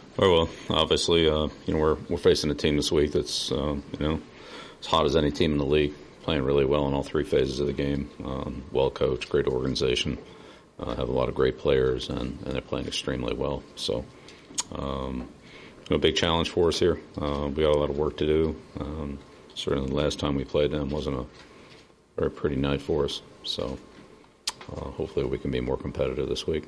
Oh, well, obviously, we're facing a team this week that's as hot as any team in the league, playing really well in all three phases of the game. Well coached, great organization, have a lot of great players, and they're playing extremely well. So, a big challenge for us here. We got a lot of work to do. Certainly, the last time we played them wasn't a very pretty night for us. So, hopefully, we can be more competitive this week.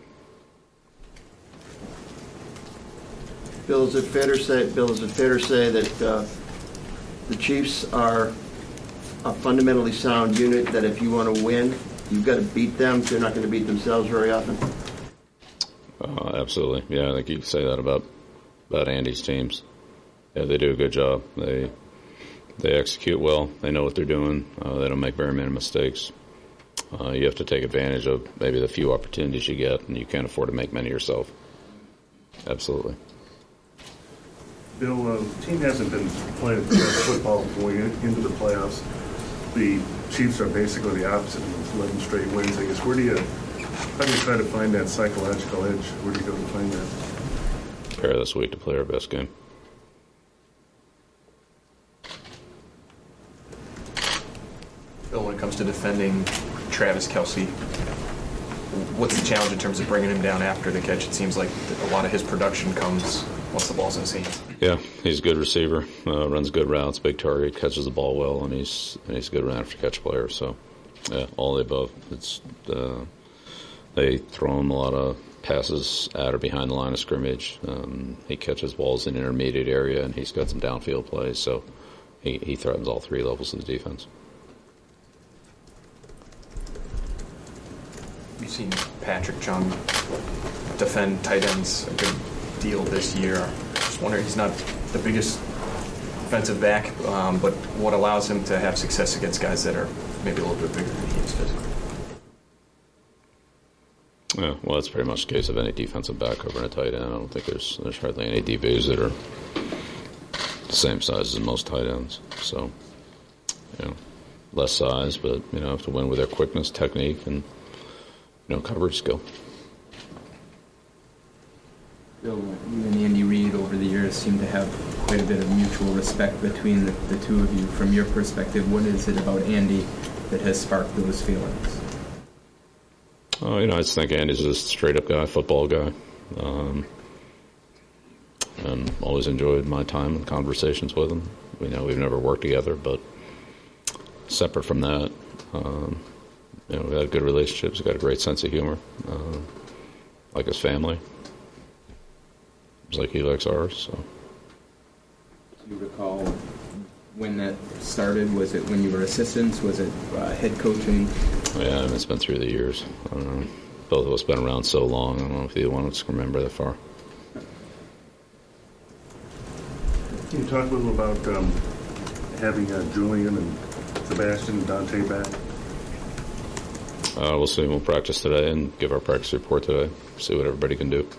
Bill, is it fair to say that the Chiefs are a fundamentally sound unit, that if you want to win, you've got to beat them? They're not going to beat themselves very often. Absolutely. Yeah, I think you can say that about Andy's teams. Yeah, they do a good job. They execute well. They know what they're doing. They don't make very many mistakes. You have to take advantage of maybe the few opportunities you get, and you can't afford to make many yourself. Absolutely. Bill, the team hasn't been playing football going into the playoffs. The Chiefs are basically the opposite of 11 straight wins. I guess how do you try to find that psychological edge? Where do you go to find that? Prepare this week to play our best game. Bill, when it comes to defending Travis Kelce, what's the challenge in terms of bringing him down after the catch? It seems like a lot of his production comes once the ball's in his hands. Yeah, he's a good receiver, runs good routes, big target, catches the ball well, and he's a good run after catch player. So, yeah, all the above. It's they throw him a lot of passes at or behind the line of scrimmage. He catches balls in the intermediate area, and he's got some downfield plays. So he threatens all three levels of the defense. You've seen Patrick Chung defend tight ends a good deal this year. Just wondering, he's not the biggest defensive back, but what allows him to have success against guys that are maybe a little bit bigger than he is physically? Yeah, well, that's pretty much the case of any defensive back over in a tight end. I don't think there's hardly any DBs that are the same size as most tight ends. So, less size, but have to win with their quickness, technique, and coverage skill. Bill, you and Andy Reid over the years seem to have quite a bit of mutual respect between the two of you. From your perspective, what is it about Andy that has sparked those feelings? Oh, I just think Andy's a straight-up guy, football guy. And always enjoyed my time and conversations with him. We've never worked together, but separate from that, we've had good relationships. He's got a great sense of humor, like his family. It's like he likes ours. So. Do you recall when that started? Was it when you were assistants? Was it head coaching? Yeah, it's been through the years. I don't know. Both of us been around so long. I don't know if either one of us can remember that far. Can you talk a little about having Julian and Sebastian and Dante back? We'll see. We'll practice today and give our practice report today. See what everybody can do.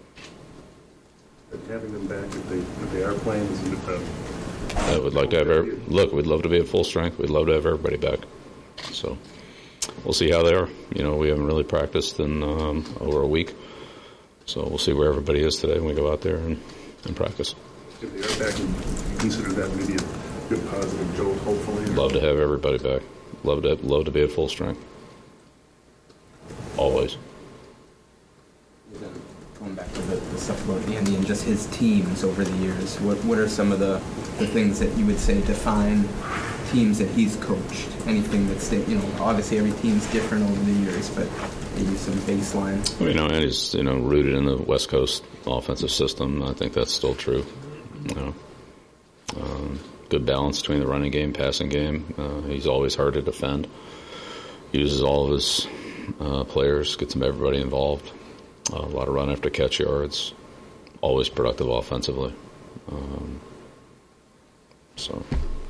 Having them back, if they are playing, isn't it? We'd like to have we'd love to be at full strength. We'd love to have everybody back. So we'll see how they are. We haven't really practiced in over a week. So we'll see where everybody is today when we go out there and practice. If they are back, you consider that maybe a good positive jolt, hopefully? Love to have everybody back. Love to be at full strength. Always. Going back to the stuff about Andy and just his teams over the years, what are some of the things that you would say define teams that he's coached? Anything that's, obviously every team's different over the years, but maybe some baseline. Andy's, rooted in the West Coast offensive system. I think that's still true. Good balance between the running game, passing game. He's always hard to defend. Uses all of his players, gets everybody involved. A lot of run after catch yards. Always productive offensively. So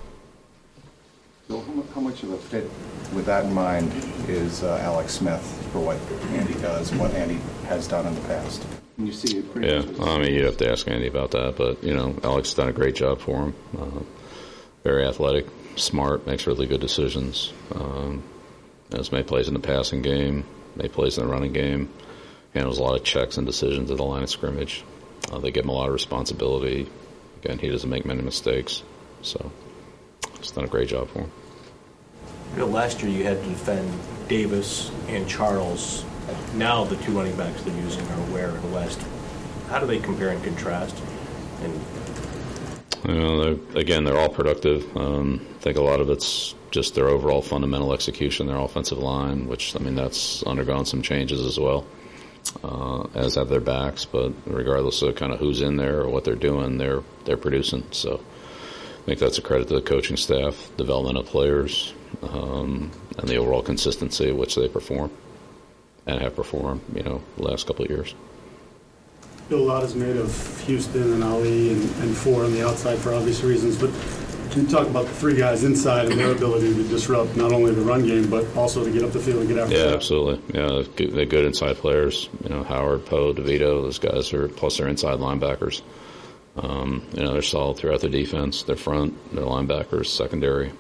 how much of a fit with that in mind is Alex Smith for what Andy does, what Andy has done in the past? And you see it pretty much. You'd have to ask Andy about that, but, Alex has done a great job for him. Very athletic, smart, makes really good decisions. Has made plays in the passing game, made plays in the running game, handles a lot of checks and decisions at the line of scrimmage. They give him a lot of responsibility. Again, he doesn't make many mistakes, so he's done a great job for him. Last year you had to defend Davis and Charles. Now the two running backs they're using are Ware and West. How do they compare and contrast? And They're all productive. I think a lot of it's just their overall fundamental execution, their offensive line, which, that's undergone some changes as well, as have their backs. But regardless of kind of who's in there or what they're doing, they're producing. So I think that's a credit to the coaching staff, development of players, and the overall consistency at which they perform and have performed, the last couple of years. Bill, a lot is made of Houston and Ali and Four on the outside for obvious reasons, but can you talk about the three guys inside and their ability to disrupt not only the run game, but also to get up the field and get after Yeah, absolutely. Yeah, they're good inside players. Howard, Poe, DeVito, those guys are, plus their inside linebackers. They're solid throughout the defense. Their front, their linebackers, secondary.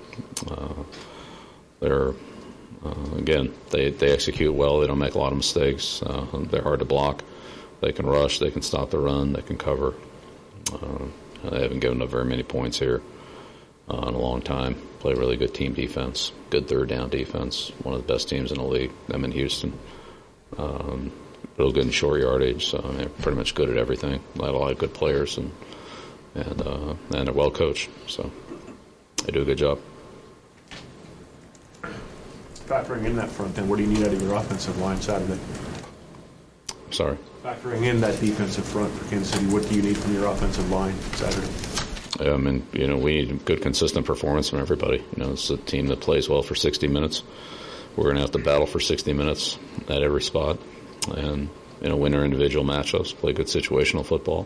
They execute well. They don't make a lot of mistakes. They're hard to block. They can rush. They can stop the run. They can cover. They haven't given up very many points here in a long time. Play really good team defense, good third down defense. One of the best teams in the league. Them in Houston. Real good in short yardage. So they're pretty much good at everything. They have a lot of good players and they're well coached. So they do a good job. factoring in that front end, what do you need out of your offensive line Saturday? Sorry. Factoring in that defensive front for Kansas City, what do you need from your offensive line Saturday? We need good, consistent performance from everybody. It's a team that plays well for 60 minutes. We're going to have to battle for 60 minutes at every spot and, win our individual matchups, play good situational football,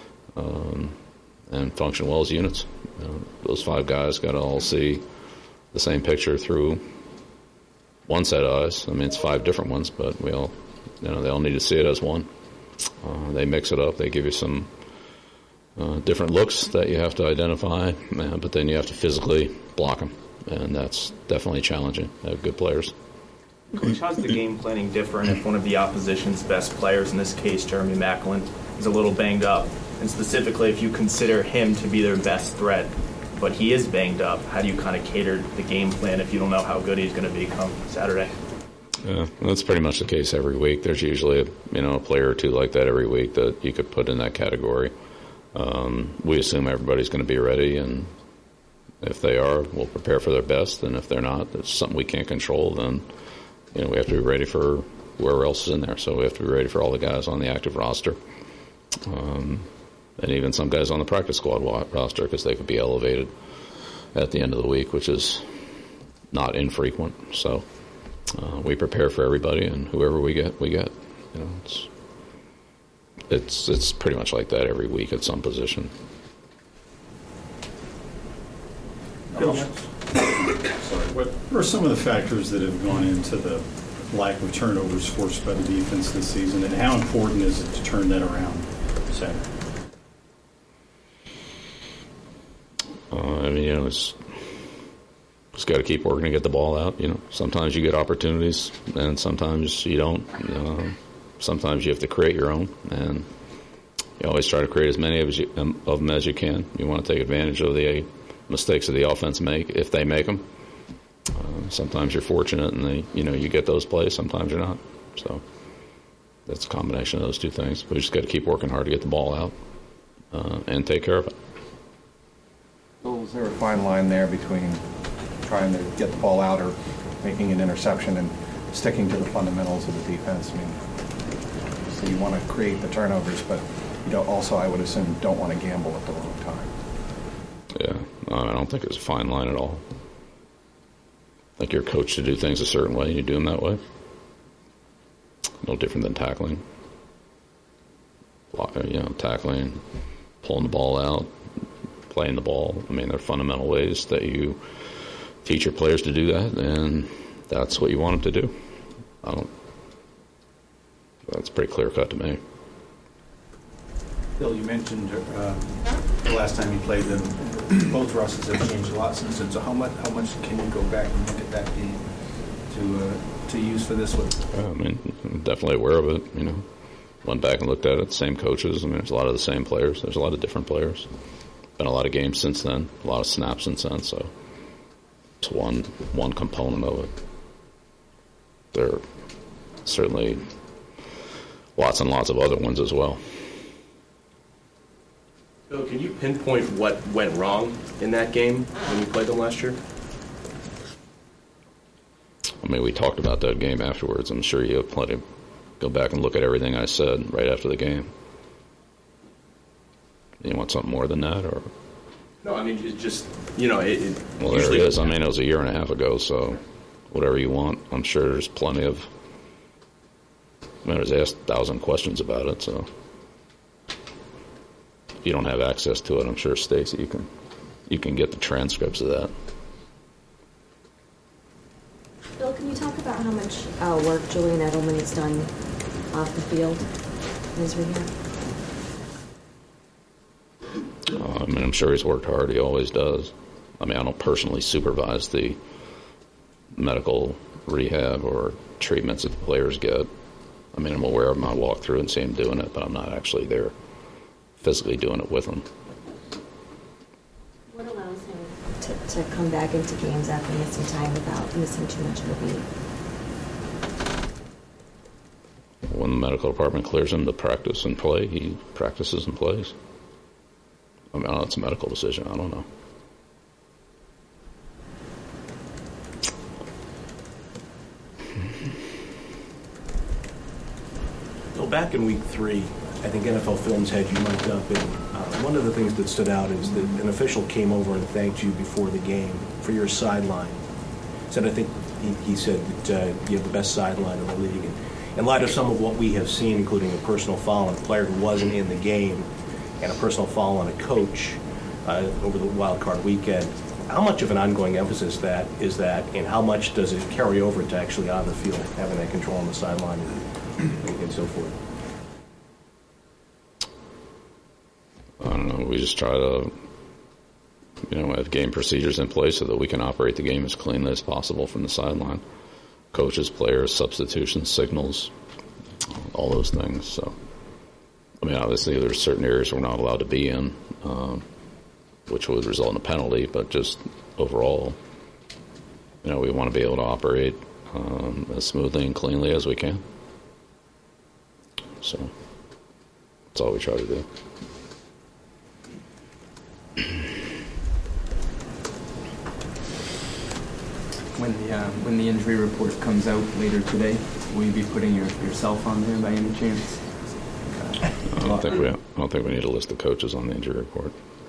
and function well as units. Those five guys got to all see the same picture through one set of eyes. It's five different ones, but we all, they all need to see it as one. They mix it up. They give you some different looks that you have to identify, but then you have to physically block them, and that's definitely challenging. They have good players. Coach, how's the game planning different if one of the opposition's best players, in this case Jeremy Maclin, is a little banged up? And specifically, if you consider him to be their best threat, but he is banged up, how do you kind of cater the game plan if you don't know how good he's going to be come Saturday? Yeah, that's pretty much the case every week. There's usually a player or two like that every week that you could put in that category. We assume everybody's going to be ready, and if they are, we'll prepare for their best. And if they're not, it's something we can't control. Then we have to be ready for whoever else is in there. So we have to be ready for all the guys on the active roster, and even some guys on the practice squad roster, because they could be elevated at the end of the week, which is not infrequent. So we prepare for everybody, and whoever we get, we get. It's pretty much like that every week at some position. What are some of the factors that have gone into the lack of turnovers forced by the defense this season, and how important is it to turn that around Saturday? Just got to keep working to get the ball out. Sometimes you get opportunities, and sometimes you don't. Sometimes you have to create your own, and you always try to create as many of them as you can. You want to take advantage of the mistakes that the offense make if they make them. Sometimes you're fortunate, and you get those plays. Sometimes you're not. So that's a combination of those two things. We just got to keep working hard to get the ball out and take care of it. So is there a fine line there between trying to get the ball out or making an interception and sticking to the fundamentals of the defense? So you want to create the turnovers, but you don't also, I would assume, don't want to gamble at the wrong time. Yeah, I don't think there's a fine line at all. I think you're coached to do things a certain way, and you do them that way. No different than tackling. Tackling, pulling the ball out, playing the ball. There are fundamental ways that you teach your players to do that, and that's what you want them to do. That's pretty clear cut to me. Bill, you mentioned the last time you played them, both rosters have changed a lot since then. So how much can you go back and look at that game to use for this one? I'm definitely aware of it. went back and looked at it. Same coaches. I mean, there's a lot of the same players. There's a lot of different players. Been a lot of games since then. A lot of snaps since then. So it's one component of it. There are certainly lots and lots of other ones as well. Bill, can you pinpoint what went wrong in that game when you played them last year? I mean, we talked about that game afterwards. I'm sure you have plenty. Go back and look at everything I said right after the game. You want something more than that, or? No, I mean, it's just, you know, it Well, there it is. I mean, it was a year and a half ago, so whatever you want. I'm sure there's plenty of. I was asked 1,000 questions about it, so if you don't have access to it, I'm sure, Stacy, you can get the transcripts of that. Bill, can you talk about how much work Julian Edelman has done off the field in his rehab? I mean, I'm sure he's worked hard. He always does. I mean, I don't personally supervise the medical rehab or treatments that the players get. I mean, I'm aware of them. I walk through and see him doing it, but I'm not actually there physically doing it with them. What allows him to come back into games after missing time without missing too much of a beat? When the medical department clears him to practice and play, he practices and plays. I mean, it's a medical decision. I don't know. Well, back in week 3, I think NFL Films had you mic'd up, and one of the things that stood out is that an official came over and thanked you before the game for your sideline. Said, I think he said that you have the best sideline in the league. And in light of some of what we have seen, including a personal foul on a player who wasn't in the game and a personal foul on a coach over the wild card weekend, how much of an ongoing emphasis that is that, and how much does it carry over to actually on the field, having that control on the sideline and so forth? I don't know. We just try to, have game procedures in place so that we can operate the game as cleanly as possible from the sideline. Coaches, players, substitutions, signals, all those things. So, I mean, obviously there's certain areas we're not allowed to be in, which would result in a penalty, but just overall, we want to be able to operate as smoothly and cleanly as we can. So that's all we try to do. When the injury report comes out later today, will you be putting yourself on there by any chance? I don't think we need a list of coaches on the injury report.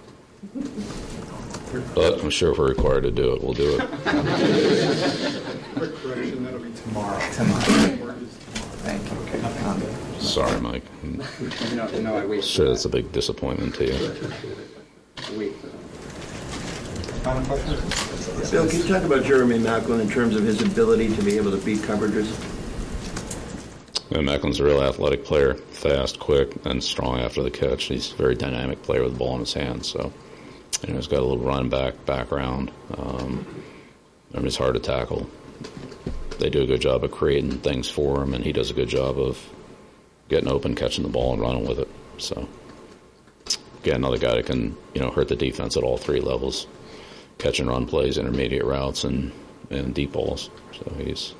But I'm sure if we're required to do it, we'll do it. Quick correction, that'll be tomorrow. Thank you. Okay. Sorry, Mike. No, I wait. Sure, that's a big disappointment to you. Wait. Final question? Bill, can you talk about Jeremy Maclin in terms of his ability to be able to beat coverages? Macklin's a real athletic player, fast, quick, and strong after the catch. He's a very dynamic player with the ball in his hands. So, he's got a little run background. He's hard to tackle. They do a good job of creating things for him, and he does a good job of getting open, catching the ball, and running with it. So, again, another guy that can, hurt the defense at all three levels. Catch and run plays, intermediate routes, and deep balls. So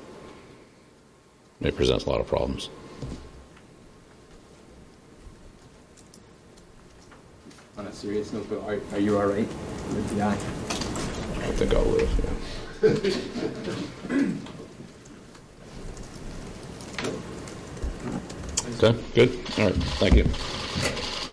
he presents a lot of problems. On a serious note, Bill, are you all right with the eye? I think I'll live, yeah. Okay, good. All right, thank you.